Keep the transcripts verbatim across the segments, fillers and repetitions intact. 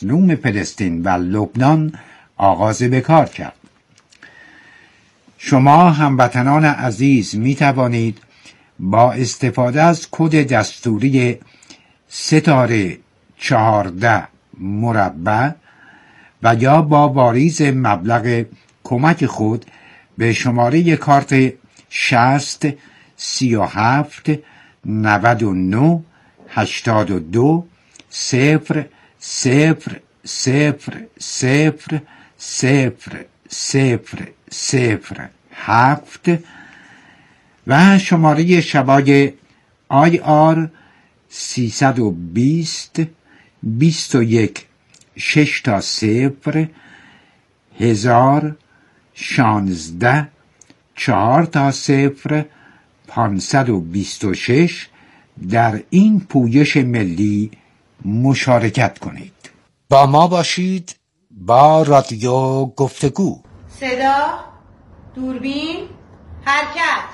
مظلوم فلسطین و لبنان آغاز به کار کرد. شما هموطنان عزیز می توانید با استفاده از کد دستوری ستاره چهارده مربع و یا با واریز مبلغ کمک خود به شماره کارت شصت سی و هفت نود و نه هشتاد و دو صفر صفر صفر صفر صفر صفر صفر هفت و شماره شبای آی آر سیصد و بیست بیست و یک شش تا صفر هزار شانزده چهار تا صفر پانصد و بیست و شش در این پویش ملی مشارکت کنید. با ما باشید با رادیو گفتگو. صدا، دوربین، حرکت.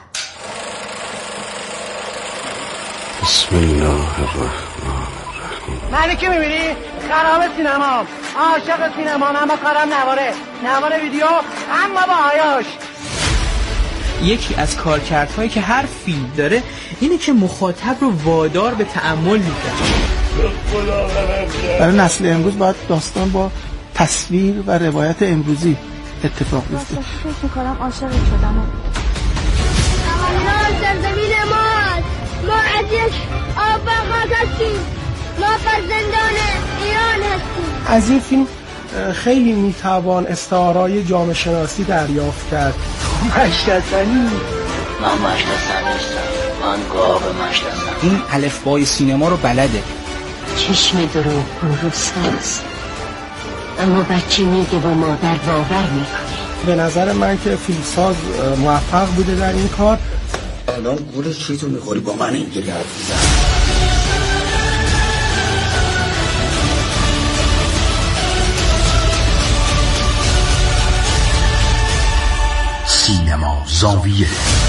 بسم الله الرحمن الرحیم. منی که میبینی خراب سینما، عاشق سینما، اما کارم نواره نواره ویدیو، اما با آیاش. یکی از کارکردهایی که هر فیلم داره اینه که مخاطب رو وادار به تأمل میکنه. برای نسل امروز باید داستان با تصویر و روایت امروزی اتفاق بیفته. فکر میکنم عاشق شدم. ایران سرزمین ماست. ما از یک آب‌باغات هستیم. ما فرزندان ایران هستیم. از این فیلم خیلی میتوان استعارای جامعه شناسی دریافت کرد. مشتسنی من مشتسن نیستم، من گاو مشتسن. این الفبای سینما رو بلده. چشم درو روساست، اما بچه میگه با مادر باور میکنه. به نظر من که فیلمساز موفق بوده در این کار. الان گوله چی تو میخوری با من اینجوری حرف میزنی؟ سینما زاویه.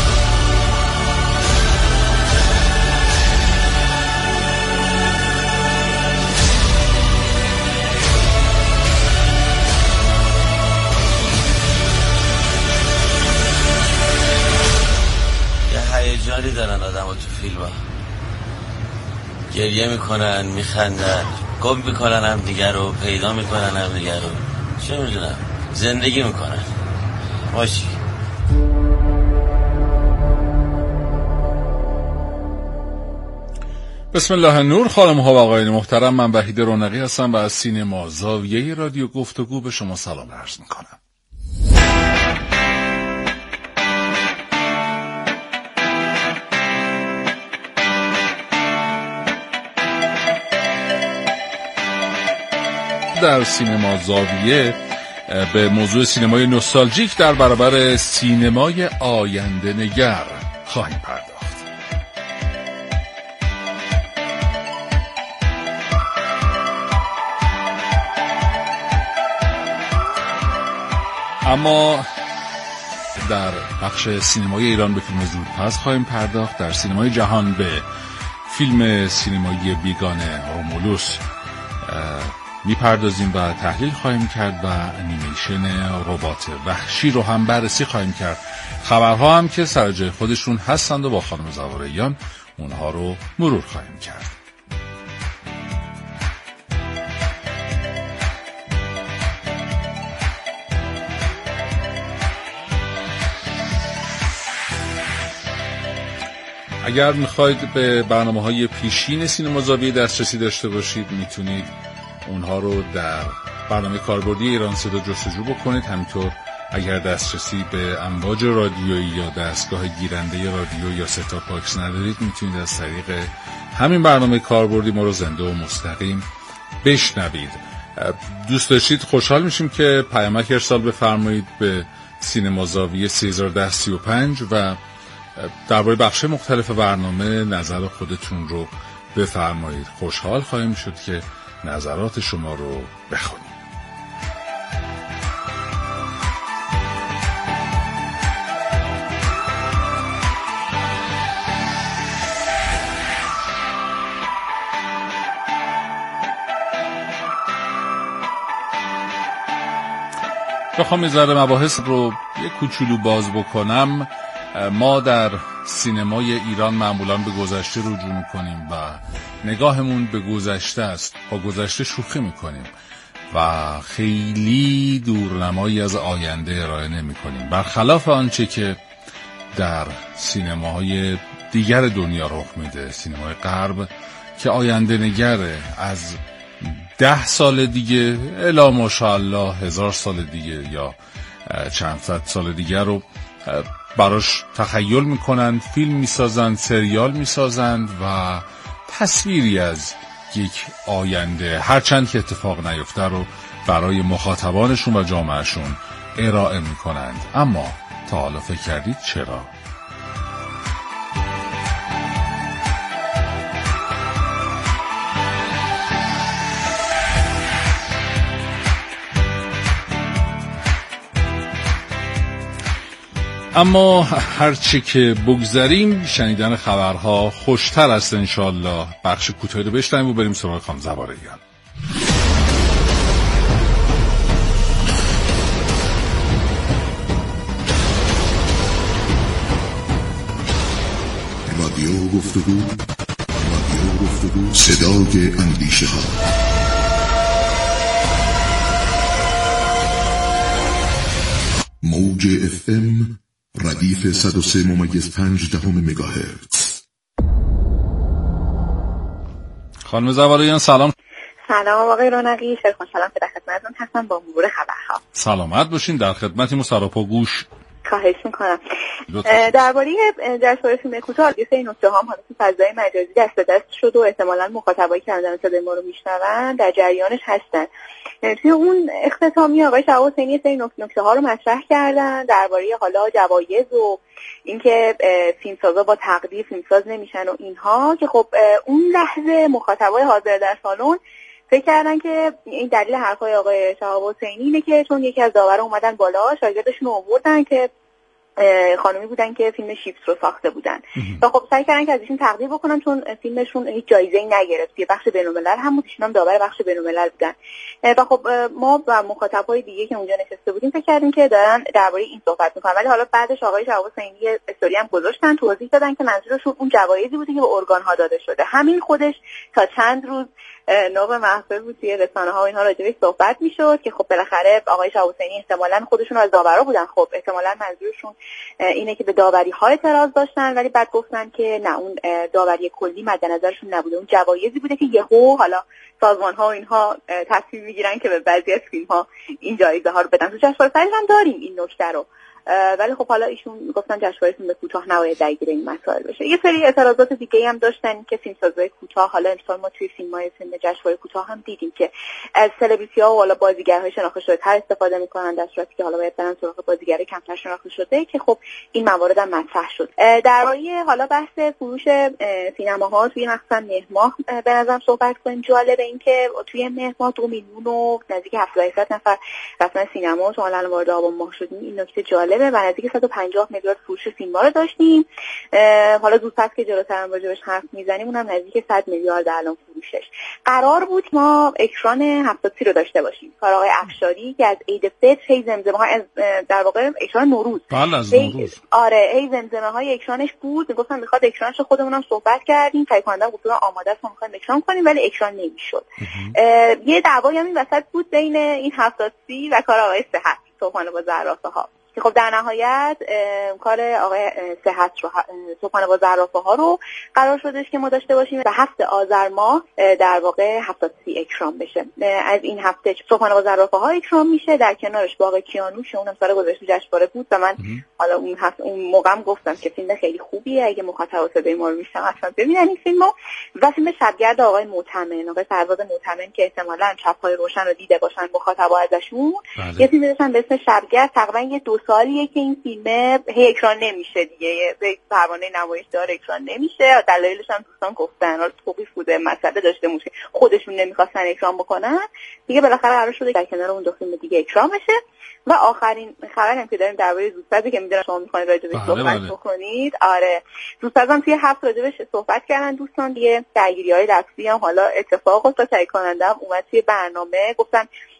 هیجانی دارن آدم ها تو فیلم ها، گریه میکنن، میخندن، گم میکنن هم دیگر رو، پیدا میکنن هم دیگر رو، چه میدونم، زندگی میکنن. باشی بسم الله النور. خانم ها و آقایان محترم، من وحید رونقی هستم و از سینما زاویه رادیو گفتگو به شما سلام عرض میکنم. در سینما زاویه به موضوع سینمای نوستالژیک در برابر سینمای آینده نگر خواهیم پرداخت. اما در بخش سینمای ایران به فیلم زودپس خواهیم پرداخت. در سینمای جهان به فیلم سینمایی بیگانه رومولوس میپردازیم و تحلیل خواهیم کرد و انیمیشن ربات وحشی رو هم بررسی خواهیم کرد. خبرها هم که سر جای خودشون هستند و با خانم زواریان اونها رو مرور خواهیم کرد. اگر میخواید به برنامه‌های پیشین سینما زاویه دسترسی داشته باشید، میتونید اونها رو در برنامه کاربردی ایران صدا جستجو بکنید. همینطور اگر دسترسی به امواج رادیویی یا دستگاه گیرنده رادیو یا ستاپ باکس ندارید، میتونید از طریق همین برنامه کاربردی ما رو زنده و مستقیم بشنوید. دوست داشتید خوشحال میشیم که پیامک ارسال بفرمایید به سینما زاویه سه هزار و ده سی و پنج و درباره بخش مختلف برنامه نظر خودتون رو بفرمایید. خوشحال خواهیم شد که نظرات شما رو بخونیم. بخوام یه ذره مباحث رو یه کوچولو باز بکنم، ما در سینمای ایران معمولاً به گذشته رجوع میکنیم و نگاهمون به گذشته است، با گذشته شوخی میکنیم و خیلی دورنمایی از آینده ارائه نمیکنیم، برخلاف آنچه که در سینماهای دیگر دنیا رخ میده، سینمای غرب که آینده نگره، از ده سال دیگه الا ماشاءالله هزار سال دیگه یا چند صد سال دیگه رو براش تخیل میکنن، فیلم میسازن، سریال میسازن و تصویری از یک آینده هرچند که اتفاق نیفته رو برای مخاطبانشون و جامعهشون ارائه میکنند. اما تا حالا فکر کردید چرا؟ اما هرچی که بگذریم شنیدن خبرها خوشتر است انشالله. بخش کوتاهی رو بشنویم و بریم سراغ خانم زوارهیان. رادیو گفتگو، رادیو گفتگو، صدای اندیشه ها. موج اف ام ردیف صد و سه ممیز پنج دهم مگاهرتز. خانم زوارهیان سلام. سلام آقای رونقی، خیلی خوشحالم که در خدمتتون هستم با مرور خبرها. سلامت باشین، در خدمتیم و سراپا گوش. خواهش میکنم. درباره جشنواره فیلم کوتاه یه سری نکته هم حالا تو فضای مجازی دست به دست شد و احتمالاً مخاطبایی که الان صدای ما رو میشنون در جریانش هستن. توی اون اختتامی آقای شهاب حسینی یه سری نکته ها رو مطرح کردن درباره حالا جوایز و اینکه فیلمسازا با تقدیر فیلمساز نمیشن و اینها، که خب اون لحظه مخاطبای حاضر در سالن فکر کردن که این دلیل حرفای آقای شهاب حسینی اینه که چون یکی از داورا اومدن بالا شاگردشون رو آوردن که خانومی بودن که فیلم شیپس رو ساخته بودن و خب سعی کردن که از ایشون تقدیر بکنن چون فیلمشون هیچ جایزه‌ای نگرفت، یه بخش بین‌الملل هم بود، ایشون هم داور بخش بین‌الملل بودن و خب ما و مخاطبای دیگه که اونجا نشسته بودیم فکر کردیم که دارن درباره این صحبت می‌کنن، ولی حالا بعدش آقای شهاب حسینی استوری هم گذاشتن توضیح دادن که منظورشون اون جوایزی بوده که به ارگان‌ها داده شده. همین خودش تا چند روز نوع محفل بود، توی رسانه‌ها و اینها راجعش صحبت می‌شد که خب بالاخره آقای شهاب حسینی احتمالاً خودشون از داورا بودن، خب احتمالاً منظورشون اینه که به داوری‌ها اعتراض داشتن، ولی بعد گفتن که نه، اون داوری کلی مد نظرشون نبوده، اون جوایزی بوده که یهو حالا سازمان‌ها و اینها تصمیم می‌گیرن که به بعضی از فیلم‌ها این جایزه ها رو بدن. تو جشنواره فجر هم داریم این نکته رو، ولی خب حالا ایشون گفتن جشنواره فیلم کوتاه نباید درگیر این مسائل بشه. یه سری اعتراضات دیگه هم داشتن که فیلمسازای کوتاه، حالا امسال ما توی فیلم‌های فیلم جشنواره کوتاه هم دیدیم که از سلبریتی‌ها و حالا بازیگرهای شناخته شده تر استفاده می‌کنن، در صورتی که حالا باید برن سراغ بازیگرای کمتر شناخته شده، که خب این موارد هم مطرح شد. درباره حالا بحث فروش سینماها توی مخصوصا مهر ماه به نظرم صحبت کنیم. جالب این که توی مهر ماه دو میلیون و نزدیک هفتاد و هشت نفر رفتن سینما، تو الان وارد آبان ماه شدیم، این نکته جالبه. و نزدیک صد و پنجاه میلیارد فروش فیلم‌ها رو داشتیم. حالا زودتر که جلوتر هم راجعش حرف میزنیم، اونم نزدیک صد میلیارد الان فروشش. قرار بود ما اکران هفتاد سی رو داشته باشیم. کار آقای افشاری که از عید فطر هی زمزمه‌ها از در واقع اکران نوروز. بله از نوروز. آره هی زمزمه‌های اکرانش بود. میگفتن میخواد اکرانش، خودمونم صحبت کردیم، تهیه کننده گفتن آماده است ما می‌خوایم اکران کنیم، ولی اکران نمی‌شد. یه دعوایی هم این وسط بود بین این هفتاد سی و کار آقای صحت، صبحانه با زرافه‌ها، که خب در نهایت کار آقای صحت رو، صبحانه با زرافه‌ها رو قرار شدش که ما داشته باشیم و هفته آذر ماه در واقع هفتاد سی اکرام بشه. از این هفته صبحانه با زرافه‌ها اکرام میشه، در کنارش باغ کیانوش، اونم سال گذشته جشنواره بود و من حالا اون هفته اون موقعم گفتم که فیلم خیلی خوبیه، اگه مخاطب صدای ما رو میشنن اصلا ببینن این فیلمو. و فیلم شبگرد آقای معتمن، آقای فرزاد معتمن که احتمالاً چپ‌های روشن رو دیده باشن مخاطبا ازشون، یه فیلم داشتن به اسم شبگرد، تقریبا یه دو سالیه که این فیلم هی اکران نمیشه دیگه، به پروانه نمایشدار اکران نمیشه. دلایلش هم دوستان گفتن، حالا توقیف بوده، مسئله داشته موشه، خودشون نمیخواستن اکران بکنن دیگه، بالاخره قرار شده در کنار اون دو فیلم دیگه اکران بشه. و آخرین خبری هم که داریم درباره زودپزی که میدونم شما میخواید راجع بهش صحبت بکنید. آره زودپزم توی هفت راجع بهش صحبت کردن دوستان، دیگه درگیری‌های لفظی هم حالا اتفاق افتاد، تهیه کننده هم اومد توی برنامه، گفتن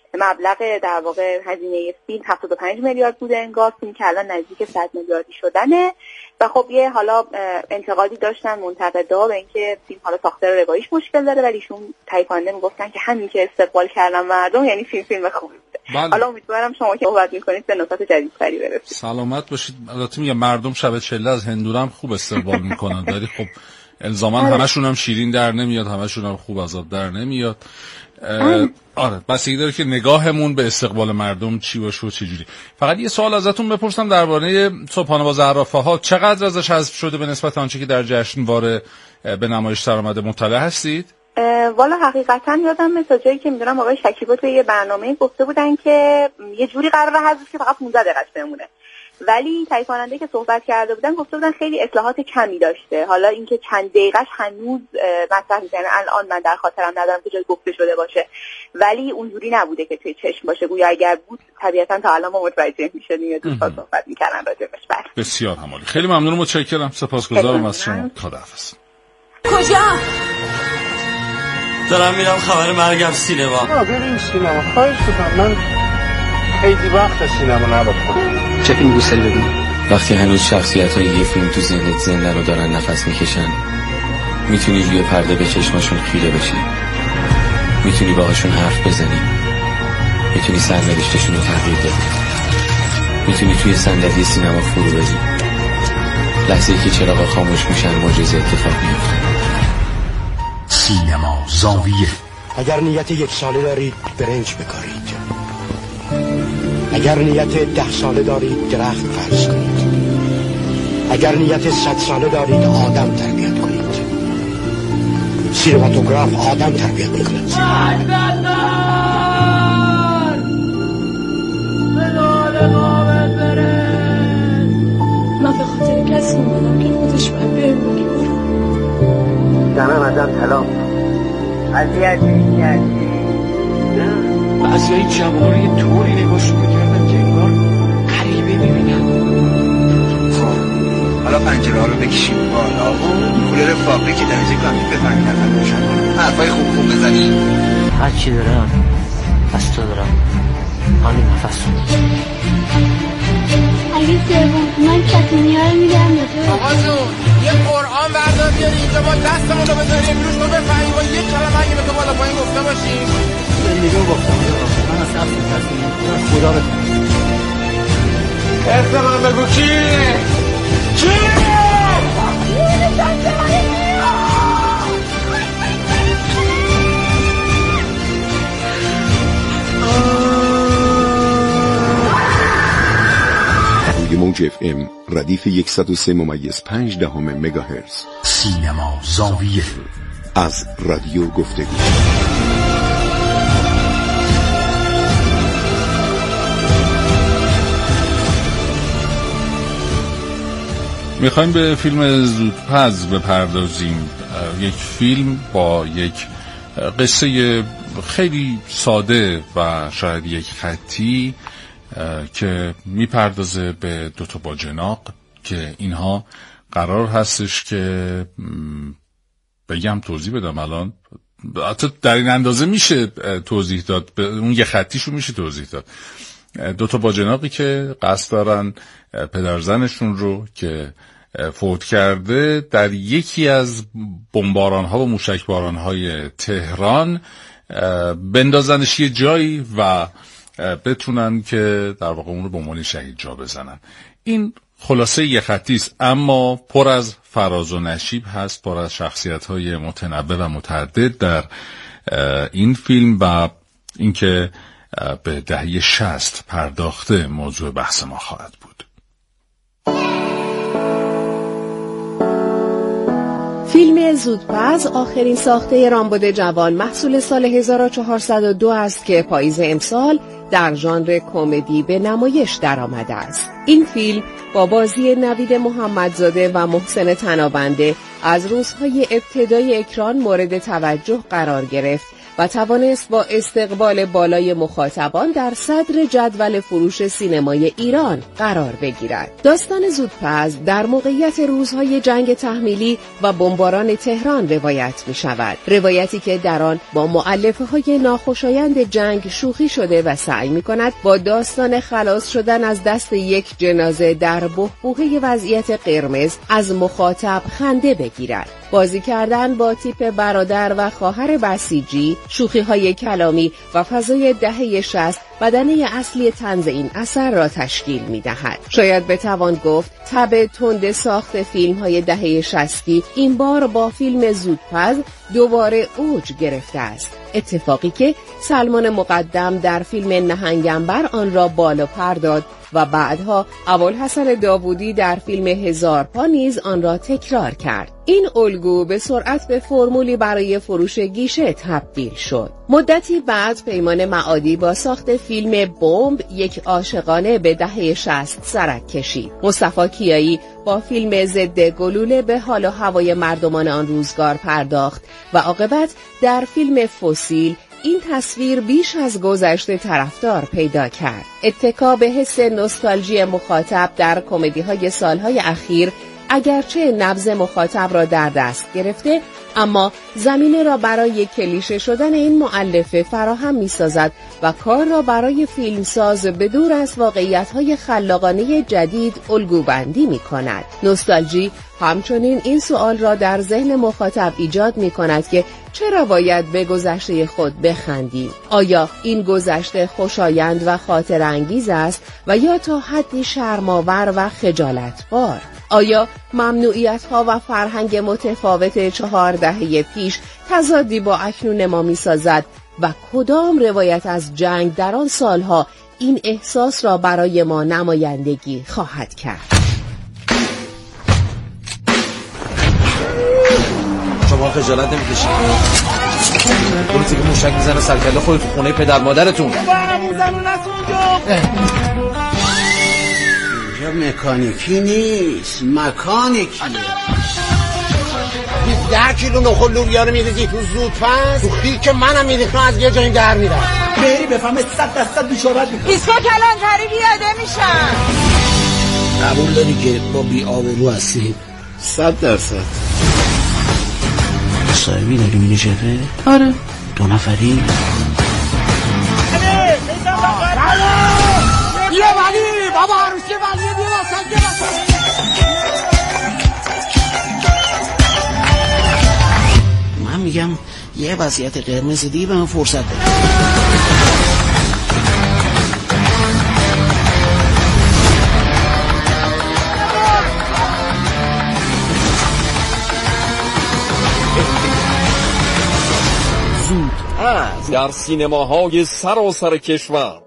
مبلغ در واقع هزینه فیلم هفتاد و پنج میلیارد بوده انگار، فیلم که الان نزدیک صد میلیاردی شدنه. و خب یه حالا انتقادی داشتن منتقدا به اینکه فیلم حالا ساختار رواییش مشکل داره، ولی ایشون تایید کننده میگفتن که همین که استقبال کردن مردم یعنی فیلم فیلم خوبی بوده. حالا امیدوارم شما که صحبت میکنید به نکات جدیدتری برسید. سلامت باشید. البته میگم مردم شب چله از هندونه هم خوب استقبال میکنن، ولی خب الزاما همشون هم شیرین در نمیاد، همشون هم خوب از آب در نمیاد. آره بسیاری داره که نگاهمون به استقبال مردم چی باشه و چه جوری. فقط یه سوال ازتون بپرسم درباره صبحانه با زرافه‌ها، چقدر ازش حذف شده به نسبت آنچه که در جشنواره به نمایش در اومده؟ مطلع هستید؟ والا حقیقتا یادم مثل جایی که میدونم آقای شکیبا توی یه برنامه گفته بودن که یه جوری قراره حذف که فقط پانزده دقیقه بمونه، ولی تایید کننده که صحبت کرده بودن گفته بودن خیلی اصلاحات کمی داشته. حالا اینکه چند دقیقه‌اش هنوز مطرح می‌کنه الان من در خاطرم ندارم که جای گفته شده باشه، ولی اونجوری نبوده که توی چشم باشه. گویا اگر بود طبیعتاً تا الان ما متوجه می‌شدیم یا دوستان صحبت می‌کردن راجعش. بله بسیار همالی. خیلی ممنونم، متشکرم، سپاسگزارم از شما. خداحافظ. کجا؟ دارم میرم خبر مرگم سینما. آ بریم سینما. خواهش می‌کنم، من خیلی وقت سینما نرفتم. چه فیلم دوست داری ببینی؟ وقتی هنوز شخصیت‌های یه فیلم تو ذهنت زنده رو دارن نفس میکشن، میتونی روی پرده به چشماشون خیره بشی، میتونی باهاشون حرف بزنی، میتونی سرنوشتشون رو تغییر بدی، میتونی توی صندلی سینما فرو بری. لحظه‌ای که چراغا خاموش میشن معجزه اتفاق میفته. سینما زاویه. اگر نیت یک ساله دارید برنج بکارید، اگر نیت ده ساله دارید درخت فرض کنید، اگر نیت صد ساله دارید آدم تربیت کنید. سینماتوگراف آدم تربیت میکند. من به خاطر کسی اومدم که خودش باید بره بگی دمم ازم طلاق اذیت می‌کردی و از یه جوان یه طوری نگاش می‌کردم که انگار غریبه می‌بینم. حالا پنجره ها رو بکشیم بالا، کولر فابریک درجه کافی بفرمید نفر باشن، حرفای خوب خوب بزنی. هر چی دارم از تو دارم، همین نفس رو. اگه سوم من کتونی ها رو میدم به تو. آقا جون یه قرآن بردار بیاری اینجا با دستمون رو بذاریم روش رو بفهمیم و یک کلمه اگه به تو بالا پایین گفته باشیم. زندگی رو گفتم من از نفسی تصمیم خدا بکنم. اسم من بگو کیه؟ کیه؟ موج اف ام ردیف صد و سه ممیز پنج دهم مگاهرتز. سینما زاویه از رادیو گفتگو. میخوایم به فیلم زودپز بپردازیم. یک فیلم با یک قصه خیلی ساده و شاید یک خطی که میپردازه به دوتا باجناق که اینها قرار هستش که بگم توضیح بدم الان حتی در این اندازه میشه توضیح داد، به اون یه خطیشو میشه توضیح داد. دوتا باجناقی که قصد دارن پدرزنشون رو که فوت کرده در یکی از بمباران ها و موشکباران های تهران بندازنش یه جایی و بتونن که در واقع اون رو به عنوان شهید جا بزنن. این خلاصه یه خطی است، اما پر از فراز و نشیب هست، پر از شخصیت‌های متنوع و متعدد در این فیلم و اینکه به دهه شصت پرداخته موضوع بحث ما خواهد بود. فیلم زودپز آخرین ساخته رامبد جوان محصول سال هزار و چهارصد و دو است که پاییز امسال در ژانر کمدی به نمایش درآمده است. این فیلم با بازی نوید محمدزاده و محسن تنابنده از روزهای ابتدای اکران مورد توجه قرار گرفت و توانست با استقبال بالای مخاطبان در صدر جدول فروش سینمای ایران قرار بگیرد. داستان زودپز در موقعیت روزهای جنگ تحمیلی و بمباران تهران روایت می شود. روایتی که در آن با مؤلفه های ناخوشایند جنگ شوخی شده و سعی می کند با داستان خلاص شدن از دست یک جنازه در بحبوحه وضعیت قرمز از مخاطب خنده بگیرد. بازی کردن با تیپ برادر و خواهر بسیجی، شوخی‌های کلامی و فضای دهه شصت بدنه اصلی طنز این اثر را تشکیل می‌دهد. شاید بتوان گفت تب تند ساخت فیلم‌های دهه شصتی این بار با فیلم زودپز دوباره اوج گرفته است. اتفاقی که سلمان مقدم در فیلم نهنگنبر آن را بالا پر داد و بعدها ابوالحسن داوودی در فیلم هزار پا نیز آن را تکرار کرد. این الگو به سرعت به فرمولی برای فروش گیشه تبدیل شد. مدتی بعد پیمان معادی با ساخت فیلم بمب یک عاشقانه به دهه شصت سرک کشید. مصطفی کیایی با فیلم ضد گلوله به حال و هوای مردمان آن روزگار پرداخت و عاقبت در فیلم فسیل این تصویر بیش از گذشته طرفدار پیدا کرد. اتکا به حس نوستالژی مخاطب در کمدی‌های سالهای اخیر اگرچه نبض مخاطب را در دست گرفته، اما زمینه را برای کلیشه شدن این مؤلفه فراهم می‌سازد و کار را برای فیلمساز به دور از واقعیت‌های خلاقانه جدید الگوبندی می‌کند. نوستالژی همچنین این سوال را در ذهن مخاطب ایجاد می‌کند که چرا باید به گذشته خود بخندیم؟ آیا این گذشته خوشایند و خاطر انگیز است و یا تا حدی شرم‌آور و خجالتبار؟ آیا ممنوعیت‌ها و فرهنگ متفاوت چهار دهه پیش تضادی با اکنون ما می‌سازد و کدام روایت از جنگ در آن سالها این احساس را برای ما نمایندگی خواهد کرد؟ شما خجالت نمی‌کشید؟ روزی که موشک میزنه سرکله خودت تو خونه پدر مادرتون. اینجا مکانیکی نیست، مکانیکی. ده کیلو نخل لوبیا رو میریزی تو زودپز، تو خیک منم میریخم از یه جایی در میرم. بری بفهمه صد درصد بیشارت میکنم. بیسکو کلانتری بیاده میشم. قبول داری که با بی آبرو هستی؟ صد درصد. صاحبی داری مینی جبه؟ آره. دو نفری؟ بیا ولی بابا عروسی ولی بیا واسه من میگم یه وضعیت قرمز دیگه به من فرصت بده. زودپز در سینماهای سراسر کشور.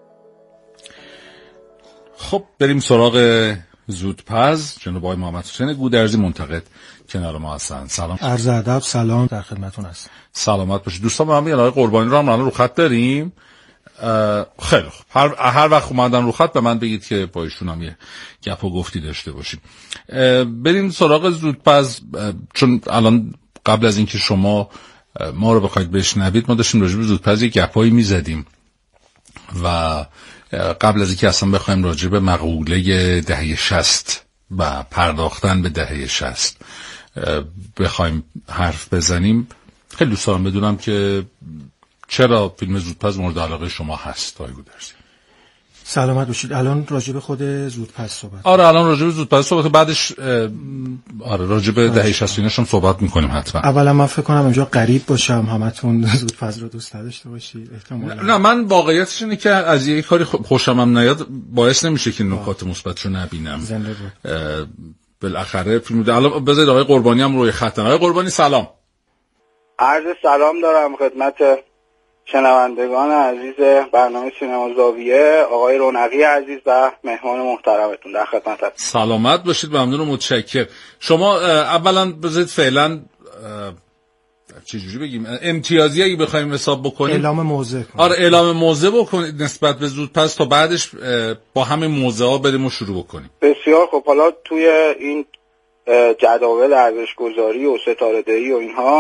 خب بریم سراغ زودپز. جناب آقای محمد حسین گودرزی منتقد کنار ما هستن. سلام. عرض ادب، سلام، در خدمتتون هستم. سلامت باشید. دوستان با هم آقای قربانی رو هم الان رو خط داریم. خیلی خوب. هر هر وقت اومدن رو خط به من بگید که با ایشون هم یه گپ و گفتی داشته باشیم. بریم سراغ زودپز، چون الان قبل از اینکه شما ما رو بخواید بشنوید ما داشتیم راجع به زودپز یه گپایی میزدیم و قبل از اینکه اصلا بخوایم راجع به مقوله دهه شصت و پرداختن به دهه شصت بخوایم حرف بزنیم، خیلی دوست دارم بدونم که چرا فیلم زودپز مورد علاقه شما هست آقای گودرزی؟ سلامت باشید. الان راجع به خود زودپز صحبت. آره الان راجع به زودپز صحبت، بعدش آره راجع به دهه شصت هم صحبت می‌کنیم حتما. اولا من فکر کنم اینجا غریب باشم، همتون زودپز رو دوست داشته باشید احتمالاً. نه من واقعیتش اینه که از یه کاری خوشم هم نیاد باعث نمیشه که نکات مثبتشو نبینم. زنده بود. بالاخره فیلم الان بذارید آقای قربانی هم روی خطن. آقای قربانی سلام. عرض سلام دارم خدمت شنوندگان عزیز برنامه سینما زاویه، آقای رونقی عزیز و مهمان محترمتون در خدمتتون. سلامت باشید، ممنون و متشکر. شما اولا بذارید فعلا چجوری بگیم امتیازی اگه بخوایم حساب بکنیم اعلام موضع کنید. آره اعلام موضع بکنید نسبت به زودپز تا بعدش با همین موضع ها بریم و شروع بکنیم. بسیار خب. حالا توی این جداول ارزش گذاری و ستاره دهی و اینها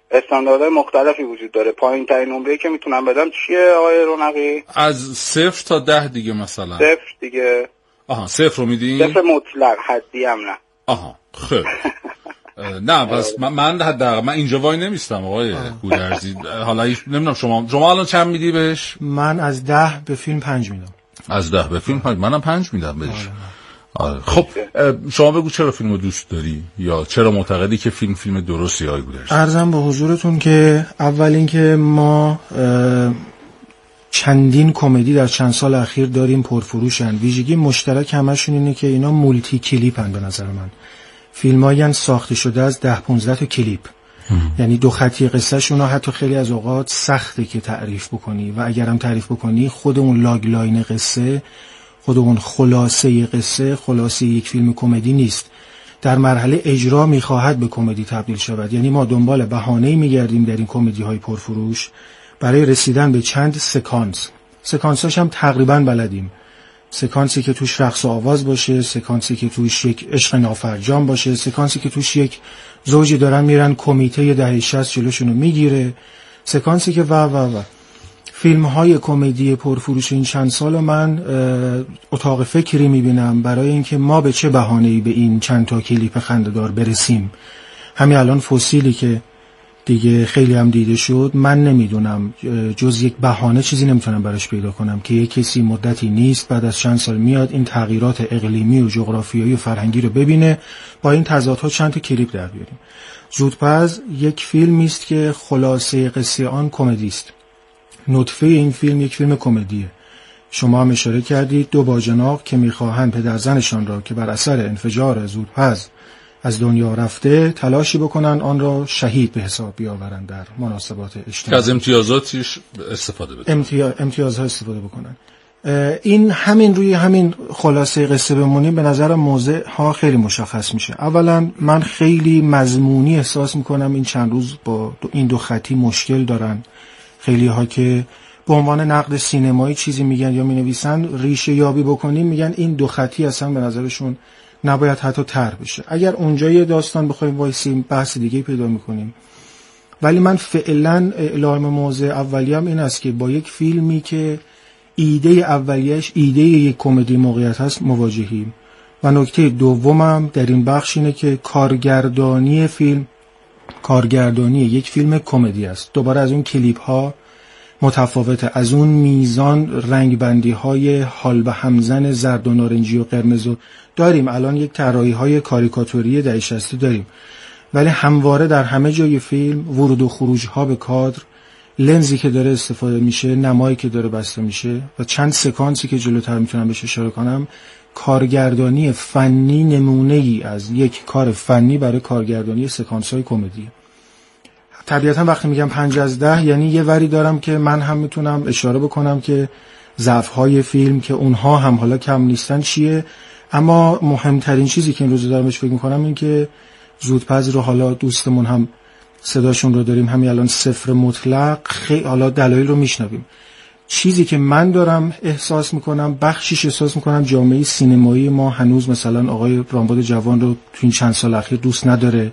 استانداردهای مختلفی وجود داره. پایین ترین نمره‌ای که میتونم بدم چیه آقای رونقی؟ از صفر تا ده دیگه مثلا. صفر دیگه. آها صفر رو میدین؟ صفر مطلق، حدی هم نه. آها خیلی نه بس من من حداقل من اینجا وای نمیستم آقای گودرزی. حالا نمیدونم شما شما الان چند میدی بهش؟ من از ده به فیلم پنج میدم. از ده به فیلم پنج، منم پنج میدم بهش. آره. خب شما بگو چرا فیلمو دوست داری یا چرا معتقدی که فیلم فیلم درستی آقای گودرزی؟ عرضم به حضورتون که اول اینکه ما چندین کمدی در چند سال اخیر داریم پرفروشن. ویژگی مشترک همشون اینه که اینا مولتی کلیپن. به نظر من فیلمایی ساخته شده از ده پونزده تا کلیپ. یعنی دو خطی قصه شونا حتی خیلی از اوقات سخته که تعریف بکنی و اگرم تعریف بکنی خود اون لاگ لاین قصه، خود اون خلاصه قصه، خلاصه یک فیلم کمدی نیست. در مرحله اجرا میخواهد به کمدی تبدیل شود. یعنی ما دنبال بهانه‌ای میگردیم در این کمدی های پرفروش برای رسیدن به چند سکانس. سکانساش هم تقریبا بلدیم. سکانسی که توش رقص و آواز باشه، سکانسی که توش یک عشق نافرجام باشه، سکانسی که توش یک زوجی دارن میرن کمیته دهه شصت جلوشونو میگیره، سکانسی که و و و فیلم های کمدی پرفروش این چند سال من اتاق فکری میبینم برای اینکه ما به چه بهانه‌ای به این چند تا کلیپ خنده‌دار برسیم. همین الان فسیلی که دیگه خیلی هم دیده شد، من نمیدونم جز یک بهانه چیزی نمیتونم براش پیدا کنم که یک کسی مدتی نیست بعد از چند سال میاد این تغییرات اقلیمی و جغرافیایی و فرهنگی رو ببینه، با این تضادها چند تا کلیپ در بیاریم. زودپز یک فیلمی است که خلاصه قصه آن کمدی است. نطفه این فیلم یک فیلم کمدیه. شما هم اشاره کردید دو باجناق که میخواهند پدرزنشان را که بر اثر انفجار زودپز از دنیا رفته تلاشی بکنن آن را شهید به حساب بیاورن در مناسبات اجتماعی، که از امتیازاتش استفاده بکنن. امتیاز امتیازها استفاده بکنن. این همین روی همین خلاصه قصه بمونیم، به نظر موضع ها خیلی مشخص میشه. اولا من خیلی مضمونی احساس میکنم این چند روز با این دو خطی مشکل دارن. خیلی ها که به عنوان نقد سینمایی چیزی میگن یا مینویسن، ریشه یابی بکنیم میگن این دو خطی اصلا به نظرشون نباید حتی تر بشه. اگر اونجا یه داستان بخوایم وایسیم بحث دیگه پیدا میکنیم، ولی من فعلا اعلام موضع اولیه‌ام این است که با یک فیلمی که ایده اولیه‌اش ایده یک کمدی موقعیت هست مواجهیم. و نکته دومم در این بخش اینه که کارگردانی فیلم کارگردانی یک فیلم کمدی است. دوباره از اون کلیپ ها متفاوته، از اون میزان رنگ بندی های حال به همزن زرد و نارنجی و قرمز داریم. الان یک طراحی های کاریکاتوری دهه شصت داریم، ولی همواره در همه جای فیلم ورود و خروج ها به کادر، لنزی که داره استفاده میشه، نمایی که داره بسته میشه و چند سکانسی که جلوتر میتونم بهش اشاره کنم، کارگردانی فنی نمونه ای از یک کار فنی برای کارگردانی سکانس های کمدی. طبیعتا وقتی میگم پنج از ده یعنی یه وری دارم که من هم میتونم اشاره بکنم که ضعف های فیلم که اونها هم حالا کم نیستن چیه، اما مهمترین چیزی که این روزا دارم بهش فکر میکنم این که زودپز رو حالا دوستمون هم صداشون رو داریم همین الان صفر مطلق، خیلی حالا دلایل رو میشنویم. چیزی که من دارم احساس میکنم، بخشیش احساس میکنم جامعه سینمایی ما هنوز مثلا آقای رامبد جوان رو تو این چند سال اخیر دوست نداره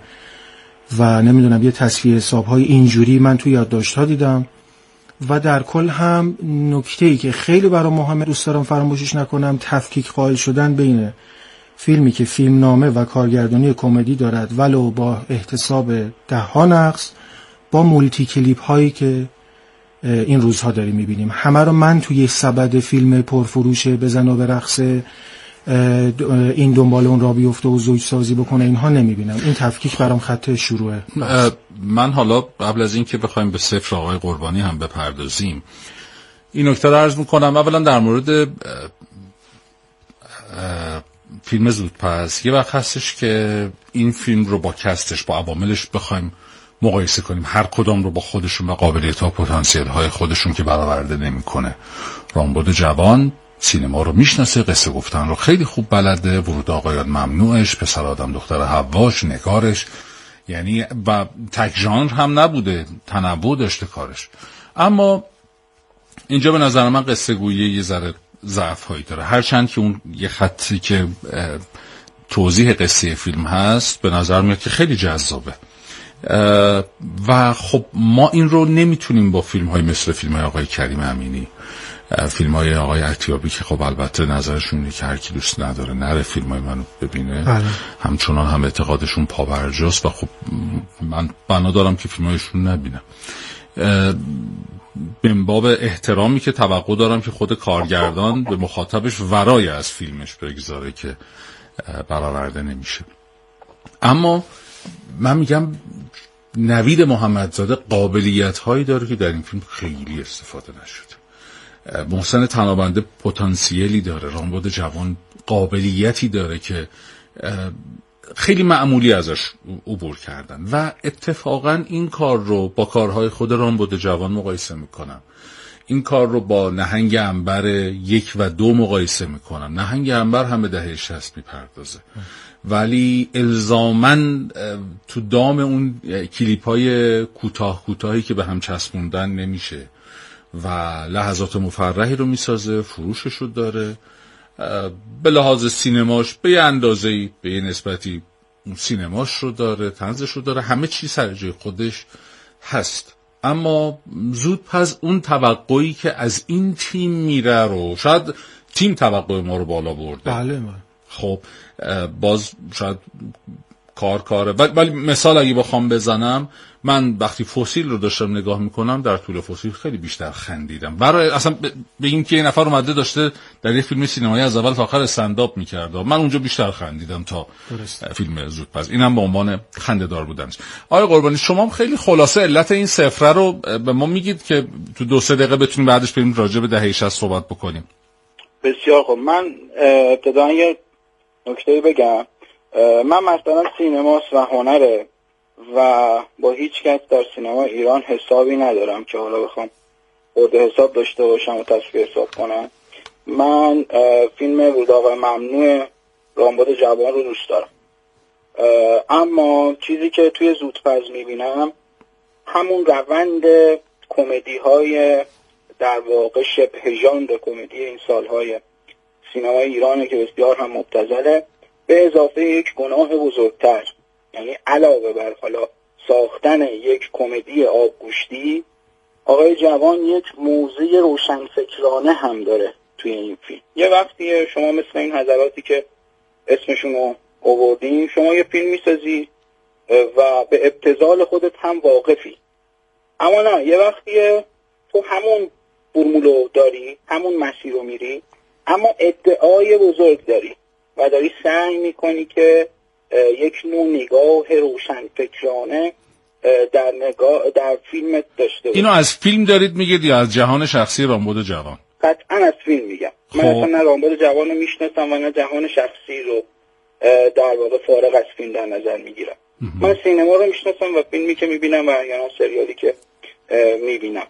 و نمیدونم یه تصفیه حساب‌های اینجوری من تو یادداشت‌ها دیدم. و در کل هم نکته‌ای که خیلی برام مهمه دوست دارم فراموشش نکنم، تفکیک قائل شدن بین فیلمی که فیلمنامه و کارگردانی کمدی دارد ولو با احتساب ده ها نقص، با مولتی کلیپ هایی که این روزها داریم میبینیم. همه رو من توی سبد فیلم پرفروش بزن و برقصه این دنبال اون را بیفته و زوج سازی بکنه اینها نمیبینم. این تفکیک برام خط شروعه. من حالا قبل از این که بخوایم به صفر آقای قربانی هم بپردازیم این نکته رو عرض میکنم. اولا در مورد اه اه فیلم زودپز یه وقت هستش که این فیلم رو با کستش با عواملش بخوایم مقایسه کنیم، هر کدام رو با خودشون و قابلیت‌ها و پتانسیل های خودشون که برآورده نمی‌کنه. رامبد جوان سینما رو میشناسه، قصه گفتن رو خیلی خوب بلده، ورود آقایان ممنوعش، پسر آدم دختر حواش، نگارش، یعنی و تک ژانر هم نبوده، تنوع داشته کارش. اما اینجا به نظر من قصه گویی یه ذره ضعف هایی داره، هرچند که اون یه خطی که توضیح قصه فیلم هست به نظر میاد که خیلی جذابه. و خب ما این رو نمیتونیم با فیلم های مثل فیلم های آقای کریم امینی، فیلم های آقای عطیابی که خب البته نظرشون اینه که هر کی دوست نداره نره فیلم های منو ببینه، بله. همچنان هم اعتقادشون پابرجاست و خب من بنا دارم که فیلم هایشون نبینم. من باب احترامی که توقع دارم که خود کارگردان به مخاطبش ورای از فیلمش بگذاره که برآورده نمیشه. اما من میگم نوید محمدزاده قابلیت هایی داره که در این فیلم خیلی استفاده نشده. محسن تنابنده پتانسیلی داره، رامبد جوان قابلیتی داره که خیلی معمولی ازش عبور کردن و اتفاقا این کار رو با کارهای خود رامبد جوان مقایسه میکنم، این کار رو با نهنگ عنبر یک و دو مقایسه میکنم. نهنگ عنبر هم به دهه شصت میپردازه ولی الزامن تو دام اون کلیپ های کوتاه کوتاهی که به هم چسبوندن نمیشه و لحظات مفرحی رو میسازه، فروشش رو داره، به لحاظ سینماش به یه اندازه‌ای به یه نسبتی سینماش رو داره، طنزش رو داره، همه چی سر جای خودش هست. اما زود پس اون توقعی که از این تیم میره رو شاید تیم توقع ما رو بالا برده، بله من. خب باز شاید کار کاره ولی مثال اگه بخوام بزنم، من وقتی فسیل رو داشتم نگاه میکنم در طول فسیل خیلی بیشتر خندیدم. برای اصلا بگیم که یه نفر اومده داشته در یه فیلم سینمایی از اول تا آخر استندآپ میکرده، من اونجا بیشتر خندیدم تا درست. فیلم زودپس. اینم به عنوان خنده‌دار بودنش. آقای قربانی شما هم خیلی خلاصه علت این سفره رو به ما میگید که تو دو سه دقیقه بتونیم بعدش بریم راجع به دهه شصت صحبت بکنیم. بسیار خوب. من ابتداً یه نکته بگم. من مثلا سینماست و هنره و با هیچ کس در سینما ایران حسابی ندارم که حالا بخوام خود حساب داشته باشم و تصفیه حساب کنم. من فیلم رودابه ممنوع رامبد جوان رو دوست دارم، اما چیزی که توی زودپز میبینم همون روند کمدی های در واقع شبه ژانر کمدی این سالهای سینمای ایرانه که بسیار هم مبتذله، به اضافه یک گناه بزرگتر، یعنی علاوه بر حالا ساختن یک کمدی آبگوشتی، آقای جوان یک موضع روشنفکرانه هم داره توی این فیلم. یه وقتی شما مثل این حضراتی که اسمشون رو آوردین، شما یه فیلم میسازی و به ابتذال خودت هم واقفی، اما نه، یه وقتی تو همون فرمولو داری، همون مسیر رو میری، اما ادعای بزرگ داری و داری سعی میکنی که یک نوع نگاه روشنفکرانه در نگاه در فیلم داشته باشی. اینو از فیلم دارید میگید یا از جهان شخصی رامبد جوان؟ قطعا از فیلم میگم. من اصلا نه رامبد جوان رو میشناسم و نه جهان شخصی رو در واقع فارغ از فیلم در نظر میگیرم. من سینما رو میشناسم و فیلمی که میبینم و یا سریالی که میبینم.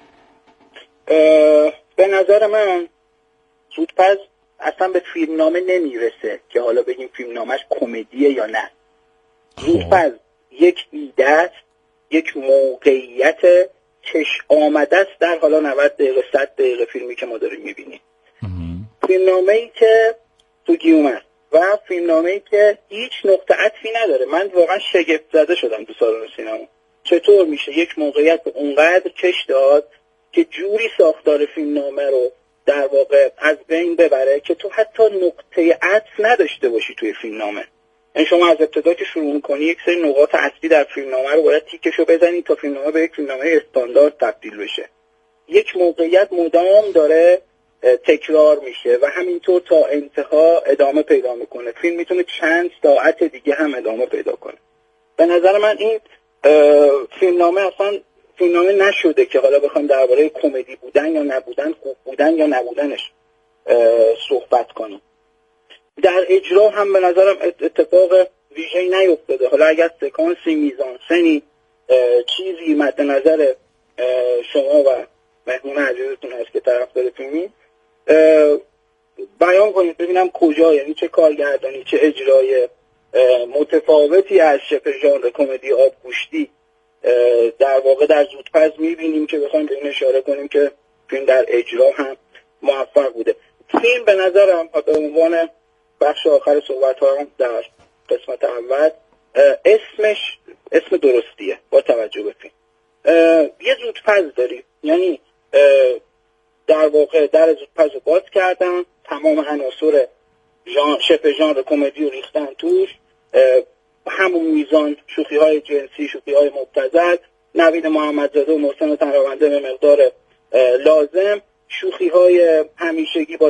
به نظر من زودپس اصلا به فیلمنامه نمیرسه که حالا بگیم فیلمنامهش کمدیه یا نه. زودپس یک ایده است، یک موقعیت چشم آمده است در حالا نود دقیقه صد دقیقه فیلمی که ما داریم میبینیم. فیلمنامه‌ای که تو گیوم است و فیلمنامه‌ای که هیچ نقطه عطفی نداره. من واقعا شگفت زده شدم تو سالن سینما. چطور میشه یک موقعیت اونقدر کش داد که جوری ساختار فیلمنامه رو در واقع از بین ببره که تو حتی نقطه عطف نداشته باشی توی فیلمنامه. این شما از ابتدا که شروع می‌کنی یک سری نقاط اصلی در فیلمنامه رو باید تیکشو بزنی تا فیلمنامه به یک فیلمنامه استاندارد تبدیل بشه. یک موقعیت مدام داره تکرار میشه و همینطور تا انتها ادامه پیدا میکنه. فیلم میتونه چند ساعت دیگه هم ادامه پیدا کنه. به نظر من این فیلمنامه اصلا فیلمنامه نشده که حالا بخوام درباره کمدی بودن یا نبودن، خوب بودن یا نبودنش صحبت کنیم. در اجرا هم به نظرم اتفاق ویژه‌ای نیفتاده. حالا اگر سکانسی، میزانسنی، چیزی مد نظر شما و مهمون عزیزتون هست که طرفدار فیلمی، بیان کنید ببینم کجا، یعنی چه کارگردانی، چه اجرای متفاوتی از شبه ژانر کمدی آبگوشتی در واقع در زودپس میبینیم که بخوایم به این اشاره کنیم که فیلم در اجرا هم موفق بوده. فیلم به نظرم به عنوان بخش آخر صحبت ها در قسمت اول اسمش اسم درستیه با توجه به فیلم. یه زودپز داریم، یعنی در واقع در زودپز رو باز کردن، تمام عناصر ژان شبه ژانر کمدی رو ریختن توش، همون میزان شوخی های جنسی، شوخی های مبتذل، نوید محمدزاده و محسن تنراونده به مقدار لازم، شوخی های همیشگی با